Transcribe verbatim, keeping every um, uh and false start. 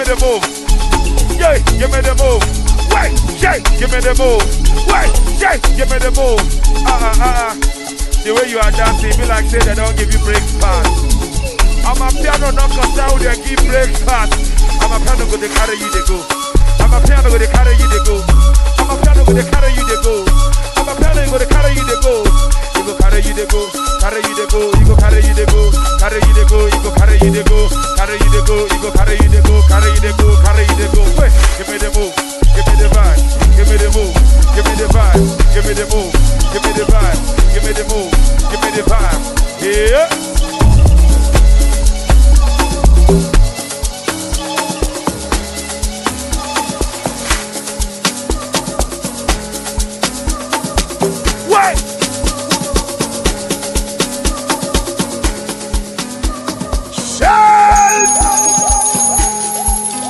the move. Yeah, give me the move. Wait, shake, give me the move. Wait, shake, give me the move. Uh uh uh uh. The way you are dancing, be like say they don't give you break pass. I'm a piano knocker sound, they give break pass. I'm a piano go they carry you they go. I'm a piano go they carry you they go. I'm a piano go they carry you they go. I'm a piano go they carry you they go. You go carry you they go, carry you they go, you go carry you they go, carry you they go, you go carry you they go, carry you they go, you go carry you they go, carry you they go, carry you they go. Wait, give me the move, give me the vibe, give me the move, give me the vibe, give me the move.